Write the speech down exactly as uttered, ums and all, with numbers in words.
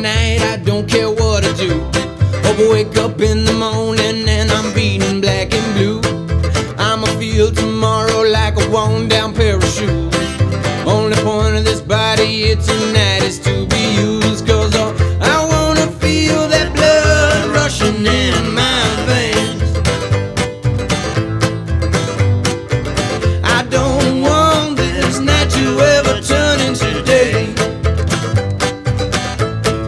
night, I don't care what I do. Hope I wake up in the morning and I'm beating black and blue. I'ma feel tomorrow like a worn down pair of shoes. Only point of this body here tonight is